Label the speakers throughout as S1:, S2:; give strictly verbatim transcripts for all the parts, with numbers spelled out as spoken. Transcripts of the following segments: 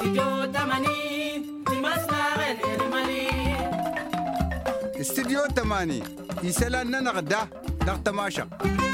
S1: استديو تماني يسألنا نغدا ضغط ماشا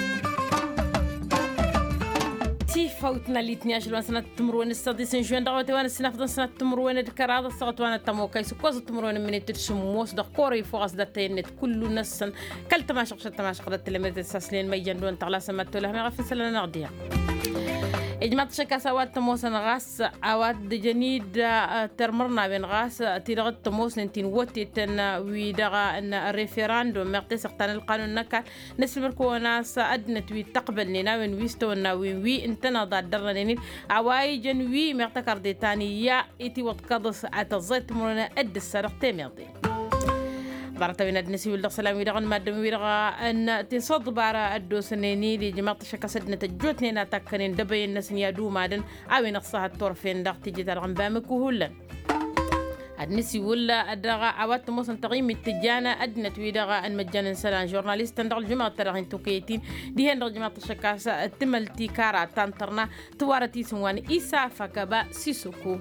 S2: تي فوتنا اللي تنياش سنة تمرون السادس جوان دعوة وانا السنة فضل سنة تمرون الكرادة الصغط وانا التموكاي سكوز تمرون من التشموس دا قوري فوغس دا تينت كل الناس كل تماشق شد تماشق دا تلميذ الساسلين ميجان دون تغلا سمت لها مغفن سلنا نغديها إجماع شكا سوات تموس غاس أواد جنيد ترمرنا بين غاس تيرغت تموس نتين وتي تن ويدغا أن الريفراندوم مقتص اقتان القانون نكا نسل مركو ناس أدنت وي تقبل نينا وين ويستو ناوي وي انتنا ضاد درنين عواي جن وي مقتكر دي تاني يا إتي وتقضص أتزيت مرنا أد السرق تيميضي بارتا بين النسي والله سلام ويرغن مادم ويرغا أن تصد بارا أدو سنيني لي جماعة شكا سدنا تجوتني ناتاكنين دبي الناس يادو مادن أوي نقصها الطرفين داق تجي ترغن بامك وهولا النسي ولا أدرغا عوات موسن تغيم التجانة أدنت ويدغا أن مجانا سلام جورناليست تندغ الجماعة ترغن توكيتين دي هندغ جماعة شكا تملتي كارا تانترنا توارتي سوان إيسا فكبا سيسوكو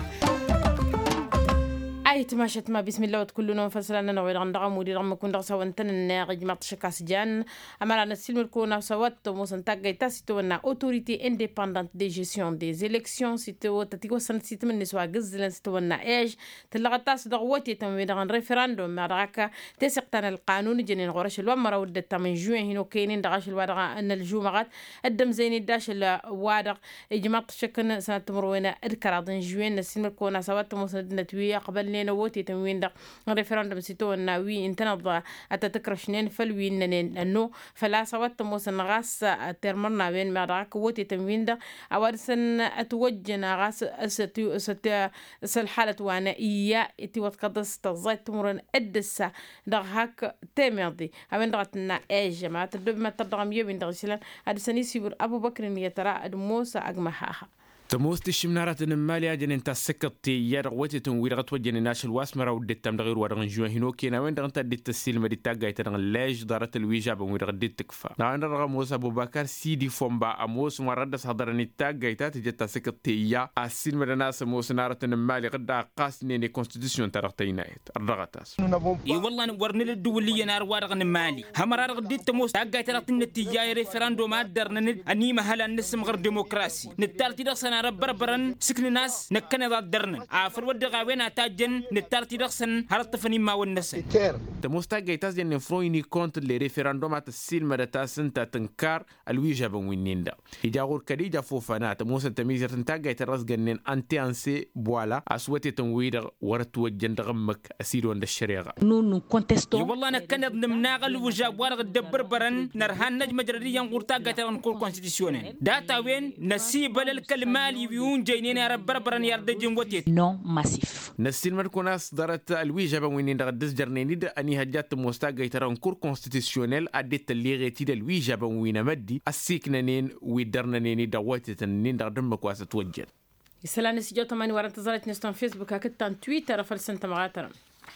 S2: أي تماشت ما بسم الله وتكلنا فصلنا نوعي عندنا مودي رغم كون رأسا وانتن الناقج ما تشكاس جان أمر أن السلم الكونا سوات موسن تاجي تاسيتو أن autorité indépendante de gestion des élections سيتو تتيجو سنة سيت من نسوا جزلن سيتو أن إيش تلقى تاس دعوتي تمويل عن ريفراندوم معركة تسقطن القانون جنين غرش الومرة ودت من جوين هنا كينين دعاش الوادع أن الجمعات الدم زين الداش الوادع إجماع تشكن سنة تمروينا الكرادن جوين السلم الكونا سوات موسن نتوي قبل نووتي تموين دا ريفراندوم سيتو الناوي انتنض أتتكرشنين فالوين أنه فلا سوات موسن غاس ترمرنا بين مراك ووتي تموين دا أورسن أتوجنا غاس ستو ست سالحالة وانا إيا إتي وتقدس تزايد تمرن أدسا دا هاك تمرضي أبين دغتنا إيه جماعة تدب ما تدغم يبين دغسلان أدساني سيبور أبو بكر يترى أدموسا أجمحاها
S3: تموس تشمنارات المالية جن انت سكت يرغوتي تنويرغت وجن ناش الواسمرة ودت تمدغير ورغن جوا هنو كينا وين دغنت دت السلم دي تاغاي ترغن لاج دارت الويجا بمويرغ دت تكفى نعن رغم موسى ابو بكر سيدي فومبا اموس مرد صدرني تاغاي تا تجت سكت يا السلم ناس موس نارات المالية قد قاسني ني كونستيتيوشن ترغتينايت الرغتاس
S4: اي والله ورن الدولية نار ورغن مالي همر رغ دت موس تاغاي ترغتن تيجاي ريفراندوم ادرن اني مهلا نسم غير ديمقراسي نتالتي دخسنا ربر برن سكن ناس نكنا ذا درن عفر ود غاوينا تاجن نتارتي دخسن هرطفني ما والناس
S3: تموستا جيتاز جن فرويني كونت لي ريفراندومات السلم دتاس انت تنكار الويجا بوينين دا يجاور كديجا فوفانا تموسا تميزر تنتاجا يترس جنن انتي انسي بوالا اسوتي تنوير ورت وجن دغمك اسيد وند الشريعه
S4: نو نو كونتستو والله نكنا نمناغل وجا ورغ دبر برن نرهان نجم جريان قرتا غترن كول كونستيتيونين داتا وين نسيب للكلمالي بيون جايين رب بربرن يرد جنوتي
S2: نو ماسيف
S3: نسين مركوناس دارت الويجا بوينين دغدس جرنيني د اني هجات موستا غيتران كور كونستيتيونيل اديت اللي غيتي د الويجا بوينا مدي السيكننين ويدرنني دواتي تنين دغدم مكواس توجد
S2: يسلان سيجو تماني ورانت زالت نستون فيسبوك هكتان تويتر فلسنت مغاترم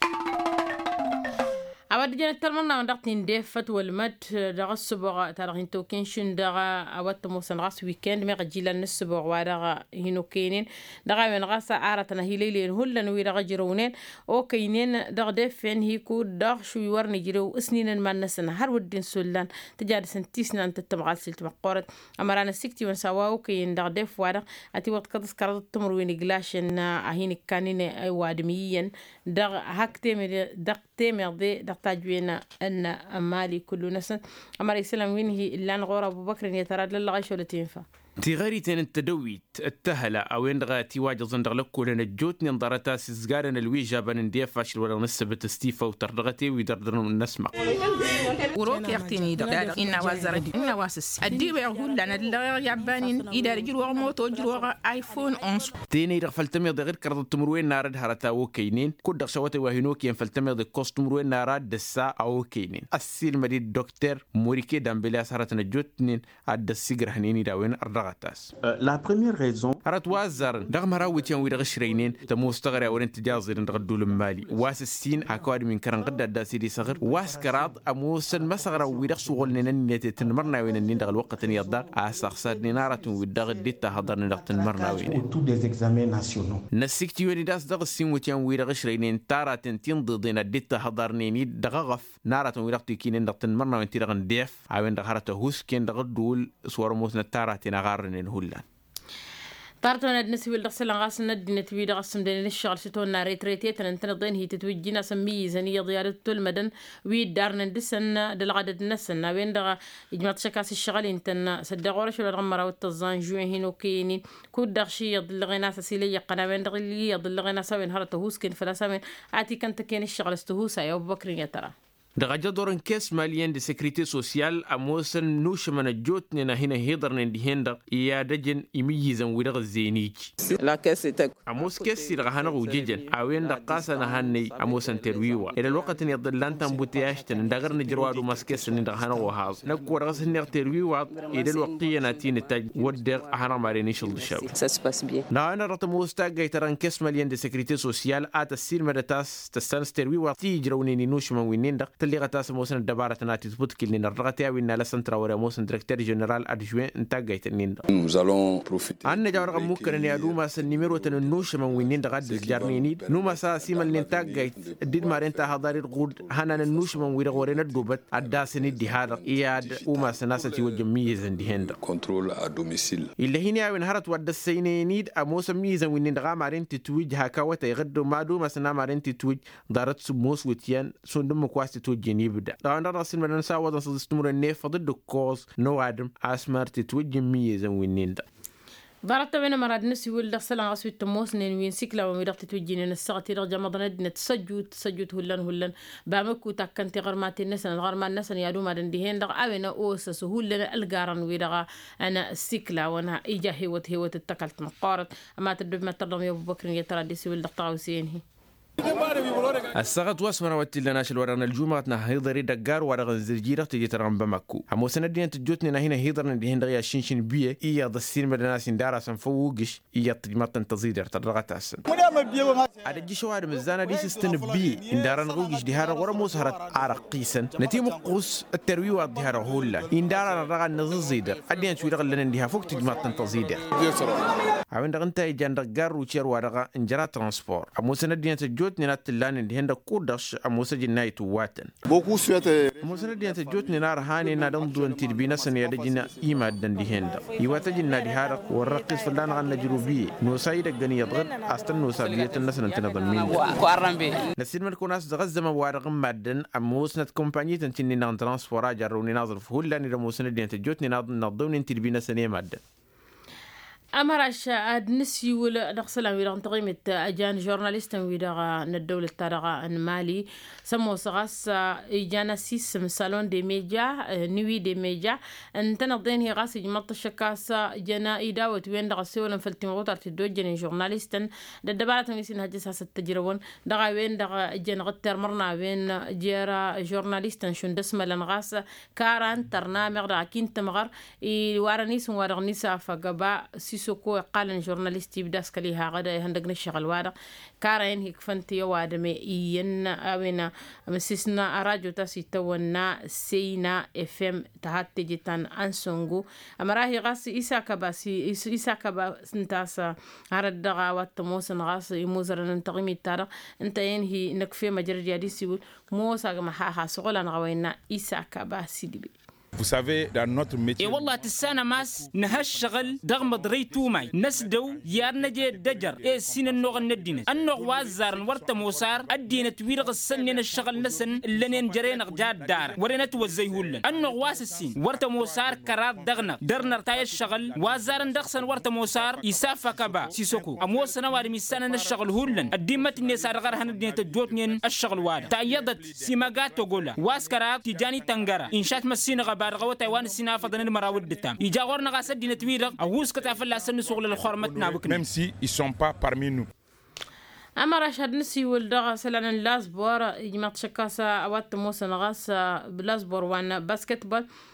S2: أود جن تلمنا وندقتين دفت والمد دغ السبوع تارغين توكينشن دغ أود تموسن غاس ويكند مغ جيلا السبوع ودغ هينو كينين دغ من غاس عارتنا هي ليلين هلا نوي دغ جرونين أو كينين دغ دفن هيكو دغ شو يورني جرو سنين ما نسنا هر ودين سولان تجار سنتيسنا أنت تبغى سلت مقارد أمرنا سكتي ونسواو كين دغ دف ودغ أتي وقت كذا كرد تمروين جلاشن أهين كانين وادميين دغ هكتم دغ تمر دغ تاجوينا أن أمالي كل ناس أمر السلام وين هي إلا نغور أبو بكر يتراد لله غيش ولا تنفع
S3: تغيري تن التدويت التهلا او اندغا تواجه زندغ لكو لنجوت نضرتا سزغارن الويجا بن ديفاش ولا نسبت ستيفا وتردغتي ويدردن نسمع
S5: وروك يختني دار ان وزر ان واسس ادي يقول لنا لا يابانين اذا رجلوا موتو جروا ايفون احد
S3: تيني رفلتمي غير كرد تمروين نارد هرتا وكينين كود شوته وهنوك ينفلتمي د كوستمروين نارد دسا او كينين السيل مدي دكتور موريكي دامبيلا سرت نجوتنين اد السيجر هنيني داوين الرغتاس
S6: لا بريمير ريزون
S3: أرات وازر دغم راويتين ويدغ شرينين تموستغري أو انت جازر نغدو المالي واس السين أكواد من كرن غدا داسيدي صغر واس كراد أموسن مسغرا ويدغ شغل ننني تنمرنا وين ندغ الوقت نيضا أسخسر نارة ويدغ ديتا هضر ندغ تنمرنا وين نسيكتي وين داس دغ السين وتين ويدغ شرينين تارة تنتين ضدنا ديتا هضر نيني دغغف نارة ويدغ تيكين ندغ تنمرنا وين تيدغ نديف أو ندغ هرته هوسكين دغ دول صور موسنا تارة تنغارن هولان
S2: طارتنا الناس ويل دخل لغاس ندي نتبي دغسم دين الشغل شتون ريتريتي تنتنضين هي تتوجينا سمي زنية ضيارة المدن ويد دارنا ندسن دلغدد نسن وين دغ يجمع شكاس الشغل انتن صدقوا شو الغمرة والتزان جوين هنا كينين كود دغشي يضل غينا سيلي قنا وين دغ اللي يضل غينا سوين هرته هوسكن فلا سوين عاتي كنت كين الشغل استهوسا يا ابو بكر يا ترى
S3: دغجا دورن كيس ماليان دي سيكريتي سوسيال اموسن نوش من جوت نينا هنا هيدر ندي هندا يا دجن يميزن ويدغ زينيك
S7: لا كيس تك
S3: اموس كيس دغ وجيجن اوين دقاسنا هني اموسن ترويوا الى الوقت يضل لان تنبوتياش تندغر نجروادو ماسكيس ندغ هنا وهاز نكو رغس نير ترويوا الى الوقت يناتي نتاج ودر هنا ماريني شل دشاو
S7: سا سباس بيان
S3: لا انا رتموستا جايتران كيس ماليان دي سيكريتي سوسيال ات السيل مدتاس تستانس ترويوا تيجروني نوش من وينين اللي غتاس موسن الدبارة ناتي تبوت كلنا الرغتيا وإن لسنترا ورا موسن ديريكتور جنرال أدجوين انتاجيت النين
S6: nous allons profiter
S3: أنا جاور ممكن إني أدوما سنميرو تننوش من وينين دغاد الجارنيني نوما ساسيما الانتاجيت الدين مارنتا هذاري الغود هنا ننوش من ويرا ورينا الدوبت أداسني دي هذا إياد وما سناسة وجمية زندي هند
S6: كنترول أدوميسيل
S3: اللي هنا وين هرت ود السينيد أموسن ميزا وينين دغا مارين تتوج هكاوة يغدو ما دوما سنا مارين تتوج دارت سموس وتيان سندم كواس تتوج يبدأ لأن رأس المدن ساوى تستمر النيف ضد الكوز نو عدم أسمر تتوجه ميزا وينين ده
S2: ضربت بين مراد نسي ولد سلام عصوي التموس نين وين سكلا وميرق تتوجين الساعة رجع مضند نتسجد تسجد هلن هلن بامكو تكنت غرمات الناس غرمات الناس يادو ما دندهن دغ أوينا أوس سهول الجارن ويدغ أنا السكلا وأنا إجا هوت هوت التكلت مقارط أما تدب ما ترضم يا أبو بكر يترى دي سوي الدقاوسين هي
S3: الساعة واسمنا وتلا ناشل ورنا الجمعة نهيضري دجار ورنا الزرجيرة تجي ترام بمكو همو سنة دي أنت جوتنا هنا هيضرنا دي هندريا شينشين بيه إيا ضسين مدناس دارا سنفوقش إيا تجمعت تنتظير تدرغت أسن هذا الجيش وارد مزانا دي سستن بيه إن دارا نغوقش دي هارا ورا موسهرت عرق قيسن نتي مقوس التروي واد دي هارا هولا إن دارا نرغا نزيدر أدي أنت ويرغل لنا ديها فوق تجمعت تنتظير عوين دغنت يجان دجار وشير ورغا إنجرا ترانسبور همو سنة دي أنت جوتنا ناتلان دي هندا كودش أموسى جنايت واتن أموسى دي أنت جوتني نار هاني نادم دون تربينا سنيا دجنا إيما دن دي هندا يواتا جنا دي هارق والرقص فلان عن نجروبي نوسايد الجني يضغط أستن نوسا بيت الناس نتنظمين نسير من كوناس دغز ما وارق مادن أموسى نت كومباني تنتني نان ترانسفورا جروني ناظر فهول لاني رموسى دي أنت جوتني ناظر نضون تربينا سنيا مادن
S2: أمرش أدنسي ولا دخسلا ويران تقيمة أجان جورناليست ويرا ندولة ترى مالي سمو سغاس إجانا سيس مسالون دي ميجا نوي دي ميجا أنت نضين هي غاس جمط شكاس جنا إيدا وتوين دغسي ولا فلتمغوت أرتدو جن جورناليستن ددبارة ميسين هجس هاس التجربون دغا وين دغا جن غتر مرنا وين جيرا جورناليستن شون دسم لنغاس كاران ترنا مغرا كين تمغر وارنيس وارغنيسا فقبا سوكو قال جورناليستي بداس كليها غدا هندقنا الشغل وادا كارين هيك فنتي وادمي ين اوينا مسسنا اراجو تاسي تونا سينا اف ام تهاتي جتان انسونغو امراهي غاس عيسى كباسي عيسى كبا سنتاسا هرد دغا واتموسن غاس يموزر ننتقمي تارا انت ين هي نكفي مجرد يدي سيول موسى ما ها سغلا نغوينا عيسى كباسي دي
S8: Vous savez, dans notre métier.
S4: إيه والله تسانا ماس نهش شغل دغم دريتو ماي نسدو يارنا جي دجر إيه سين النوغ الندينة النوغ وازار ورت موسار الدينة تويرغ السنين الشغل نسن اللي ننجرين غجاد دار ورينا توزيهولن النوغ واس السين ورت موسار كرات دغنا درنا رتاي الشغل وازار ندخسن ورت موسار يسافا كبا سيسوكو أموسنا واري ميسانا الشغل هولن الديمة النسار غرهن الدينة الجوتنين الشغل واد تأيضت سيماغات تقولا واس كرات تجاني تنغرا إنشات مسين غبا بارغو تايوان سينا فضن المراود دتام يجاورنا غاسد دين تويرق اوس كتافلا سن سوق للخرمتنا بكن
S8: même si ils sont pas parmi nous.
S2: أما رشاد نسي ولدغ سلان لازبور يجمع شكاسة أوات موسى نغاس بلازبور وان باسكتبول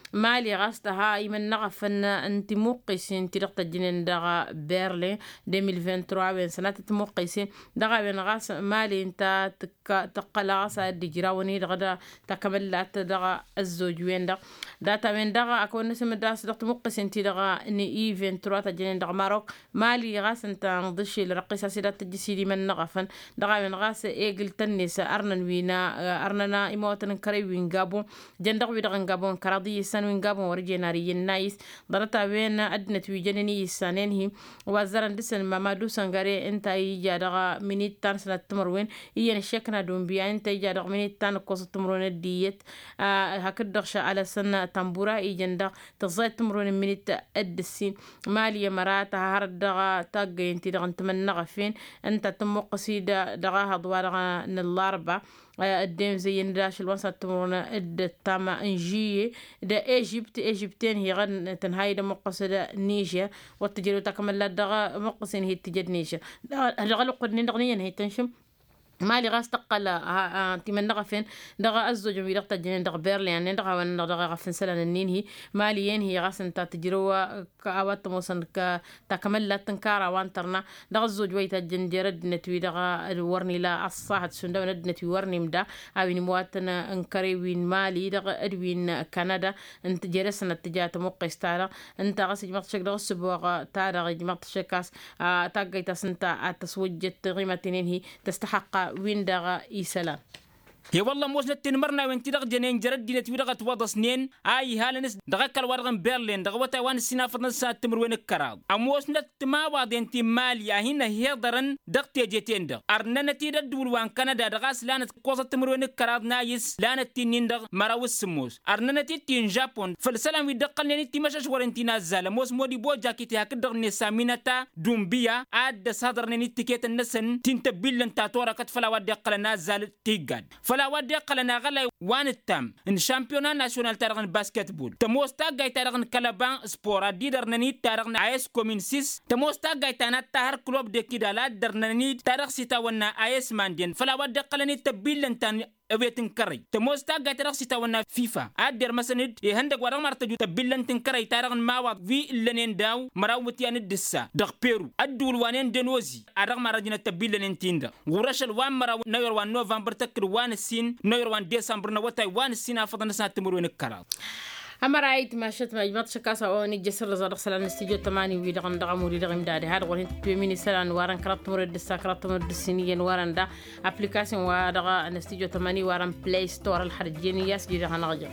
S2: مالي غاستها يمن نغفن انت موقسين تلقت الجنين دغا بيرلين ألفين وعشرين وثلاثة بين سنة موقسين دغا بين غاس مالي انت تقلا غاسا دجراوني دغا تكملات دغا الزوج وين دغ داتا من دغا اكون نسم داس دغت موقسين تي دغا اني ألفين وثلاثة الجنين دغ ماروك مالي غاس انت نضشي لرقيسا سيدات تجسيدي من نغفن دغا بين غاس ايغل تنس ارنن وينا ارننا ايموتن كري وين غابون جندغ وي دغ غابون كرادي وين قابون ورجيناري النايس ضرطا بين أدنت ويجنني السنين هي وزارن دسن ما دو سنغاري انت يجا دغا منيت تان سنة تمروين هي نشكنا دون بيا انت يجا دغ منيت تان قوس تمرون الديت آه هكذا دغشا على سنة تنبورا يجن دغ تغزاي تمرون منيت الدسين مالية مرات هارد دغا تاقي انت دغ انت من نغفين انت تموقسي دغا هضوا دغا نالاربا الدين زي نداش الوسط تمرنا التاما انجيه دا ايجيبت ايجيبتين هي غن تنهاي دا مقصد نيجر والتجربه تكمل دغا مقصين هي تجد نيجر دغا لقد نغنيا هي تنشم مالي غاس تقلا انت من نغفين دغا الزوج وي دغتا جنين دغ بيرلين دغا ون دغا غفن سلان النين هي ماليين هي غاس انت تجروا كاوات موسن ك تكمل تنكارا وانترنا دغا الزوج وي تجندرد نتوي دغا الورني لا الصاحت سندو ندنتي ورني مدا اوين مواتنا انكري وين مالي دغا ادوين كندا انت جرسنا تجات موقستارا انت غاس جمعت شك دغ سبوغ تارغ جمعت شكاس تاغيت سنتا تسوجت قيمتين هي تستحق وين دغا إيسلام
S4: هي والله موسنا تنمرنا وين تدغ جنين جرد دينت ودغ توض سنين اي هالنس دغ كل ورغن برلين دغ وتا وان سينافر ساعه تمر وين الكراض اموسنا تما وادين تي ماليا هنا هي درن دغ تيجيتين دغ ارننا تي دول وان كندا دغ لانت قوس تمر وين الكراض نايس لانت تنين دغ مراوس سموس ارننا تي تين جابون فالسلام ويدقلني تي مشاش ورنتينا زال موس مودي بو جاكيتي هكدغ نسامينتا دومبيا اد صدرني تيكيت النسن تنتبيلن تاتورا كتفلا ودقلنا زال تيغاد لا ودي قلنا غلا وان التام ان شامبيونا ناسيونال تارغن باسكتبول تموستا غاي تارغن كلابان سبورا دي درنني تارغن ايس كومين سيس تموستا غاي تانا تاهر كلوب دي كيدالا درنني تارغ سيتا ونا ايس ماندين فلا ودي قلني تبيلن تان أبيتن كري تموستا غاترق سيتاونا فيفا أدير مسند يهندق ورا مرتجو تبلن تنكري تارغن ماوات في اللنين داو مراوتيان الدسا دغ بيرو أدول وانين دنوزي أرغ مراجنا تبلن تيندا ورشل وان مراو نوير وان نوفمبر تكر وان السين نوير وان ديسمبر نوتاي وان السين أفضل نسات تمرون الكرال
S2: أما رأيت ما شت ما جمعت شكاسة أو نجسر لزار سلام استيجو تماني ويدغن دغم وريدغم دادي هذا قولين تبيميني سلام وارن كرات مرد السا كرات مرد السنين وارن دا أبليكاسيون وادغا نستيجو تماني وارن بلاي ستور الحرجيني ياس جيدغن غجر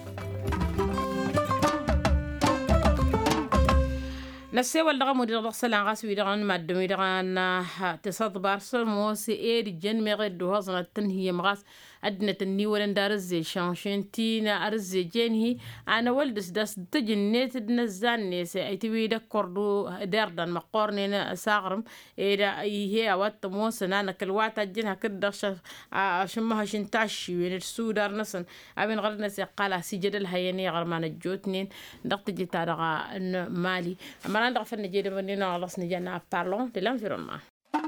S2: نسيوال دغم وريدغ سلام غاس ويدغن مادم ويدغن تصاد بارسل موسي إيدي جن مغير دوهازنا التنهي مغاس أدنى الني ولن دارزي شانشين تينا أرزي جينهي أنا ولدس داس تجنيت دنزاني سأيتوي دا كردو داردان مقورنين ساغرم إيدا هي أوات موسنا أنا كلواتا جنها كده شمها شنتاشي وين السودار نسن أبين غرنا سيقالا سيجد الهياني غرمان الجوتنين دقت جيتارغا مالي أما نندغ فن جيدا منينا غلص نجانا بارلون دي l'environnement.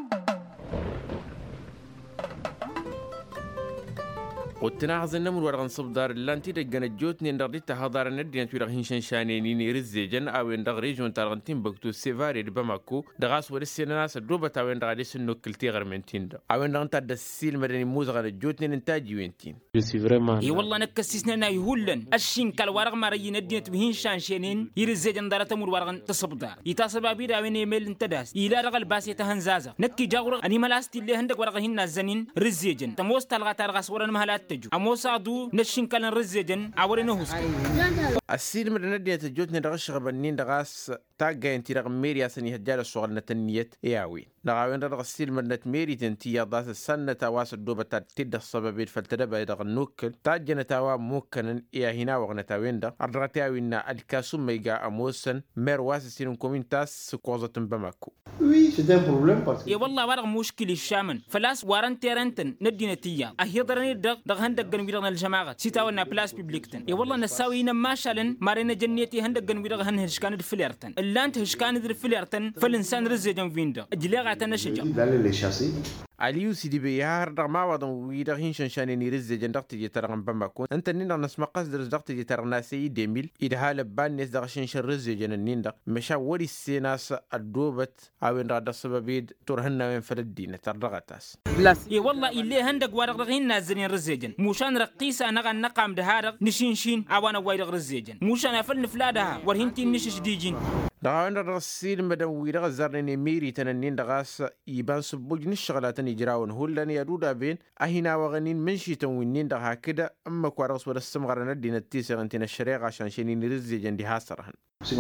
S3: قلتنا عزنا من ورغن صبدار اللانتي دقنا جوتني ندردي تهضار ندي نتويرغ هنشان شانيني رزيجن او ندغ ريجون تارغنتين بكتو سيفاري دباماكو دغاس ورسيناس دوبا تاوين دغا ديس نوكلتي غرمنتين دا او ندغ نتا دسيل مدني موزغ جوتني نتاجي وينتين
S4: جسي فريمان اي والله نكسسنا ناي هولن الشين كال ورغ ماري ندي نتوين شان شانين يرزيجن دارتا مور ورغن تصبدار يتصل بابي دا وين يميل انتداس الى رغل باس يتهنزازا نكي جاغور اني ملاستي اللي هندق ورغ هنا زنين رزيجن تموس تلغا تلغا صورن مهلات تجو أموسادو نشين كلن رزيجن عورينه هسكو
S3: السيل من الندية جوتني دغش غبنين دغاس تاقا انتي رغم ميري أسني هجال الشغل نتنيت إياوين دغاوين دغ السيل من نت ميري تنتي ضاس السنة تواس الدوبة تد الصبابين فالتدبا دغ النوكل تاجنا توا موكنا إيا هنا وغنتاوين دغ أردغتاوين الكاسوم ميقا أموسن ميرواس السيلم كومين تاس سكوزة بماكو
S9: Oui, c'est un problème parce que...
S4: يا والله ورغ مشكلة الشامن فلاس وارن تيرنتن ندي نتيا أهيضرني دغ دغ هندق جنويرنا الجماعة سيتاونا بلاس بيبليكتن يا والله نساوي نما شالن مارينا جنيتي هندق جنويرنا هن هشكان الفليرتن اللانت هشكان الفليرتن فالإنسان رزيجن فيندا أجلي غاتنا شجع.
S9: D'aller les chasser.
S3: عليو سيدي بيار دغ ما وضن ويدا هين شنشاني نيرز جندق تجي ترغم بمكون انت نين نسمع قصدر دغ تجي ترناسي ديميل إذا هال بان نس دغ شنشان رز جن نين دغ مشا وري السيناس الدوبت أو إن راد السببيد تورهن وين فلدين تردغتاس
S4: بلاس إيه والله اللي هندق ورق رغين نازلين رزيجن موشان رقيسة نغا نقام دهارق نشينشين أوانا وايرق رزيجن موشان أفل نفلادها ورهنتي نشش ديجين
S3: دعوانا الرسيل مدن ويرغ زرنين ميري تننين دغاس يبان سبوج نشغلات يجراون هولان يدودا بين أهنا وغنين منشي تنوينين دغا كده أما كوارغس ولا السمغر ندين التيسي غنتين الشريق عشان شينين رزي جندي هاسرهن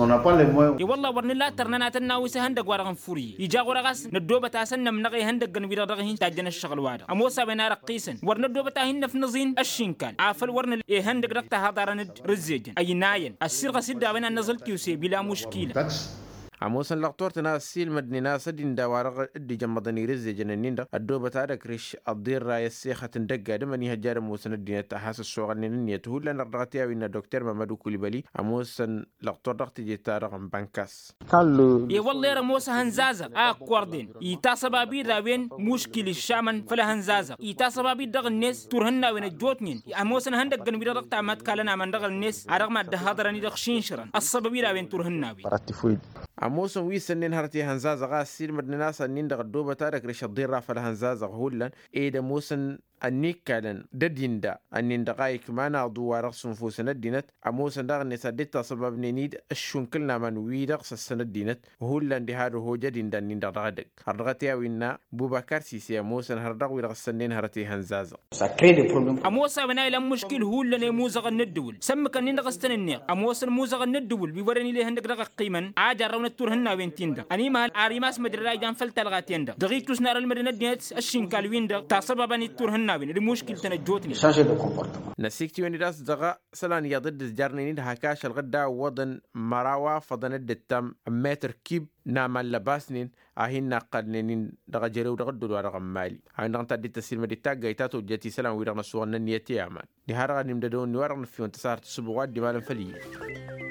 S4: يا والله ورن لا ترنا تناوي سهندق ورغن فوري يجا ورغس ندوبة تاسن من نغي هندق جنبير رغين تاجنا الشغل وادا أموسا بنا رقيسن ورن ندوبة تاهن في نزين الشينكال عافل ورن إيه هندق ركتها هذا رزيجن أي ناين السرقة سيدا بنا نزل كيوسي بلا مشكلة
S3: عموسن لقطور تناسيل مدني ناس دين دوارغ ادي جمدني رزي جننين دا الدوبة تارك ريش الضير راي السيخة تندقى دمني هجار موسن الدين تحاس الشوغل نينية تهول لنا الرغتيا وإن دكتور ممدو كوليبالي عموسن لقطور رغتي جيتارغ بانكاس
S4: يا والله يا موسى هنزازة آه كوردين يتاسب أبي راوين مشكل الشامن فلا هنزازة يتاسب أبي دغ الناس تورهنا وين الجوتنين عموسن هندق جنبير رغت عماد كالنا من دغ الناس عرغ ده هذراني دغ شينشرن السببي راوين تورهنا وين
S3: عموسن ويسنين هرتي هنزازة غاسيل مدن ناس النين دغ الدوبة تارك ريش الضير رافل هنزازة هولن إيدا موسن النيكالن ددين دا النين دقايق مانا دوار صنفو سندينت عموسن دغ نسادتا سبب نينيد الشنكلنا من ويدغ سندينت هولن دي هادو هو جدين دا نين دغ دغ هرغتيا وينا بوبكر سيسي عموسن هردغ ويرغ سنين هرتي هنزازة
S4: عموسا بنا إلى مشكل هولن يموزغ الندول سمك النين دغ استننيق عموسن موزغ الندول بيورني لي هندق دغ قيمن عاجر رون التورهنا وين تيندا أني ما عاريماس مدري جان فلتلغا تيندا دقيق تسنار المدينة ديت الشنكال ويندا تاسبب أني التورهنا وين المشكلة تنجوتني
S3: نسيكتي وين داس دغا سلان يضد جارنين هكاش الغدا وضن مراوا فضن الدتم متر كيب نعمل لباسنين أهين نقدنين دغا جريو دغا دولو رقم مالي هاي نغنتا دي تسيل مدي تاقا يتاتو جاتي سلام ويرغنا سوغنا نيتي عمان دي هارغا نمددون نوارغنا في وانتصار تسبوغات دي مالا فلي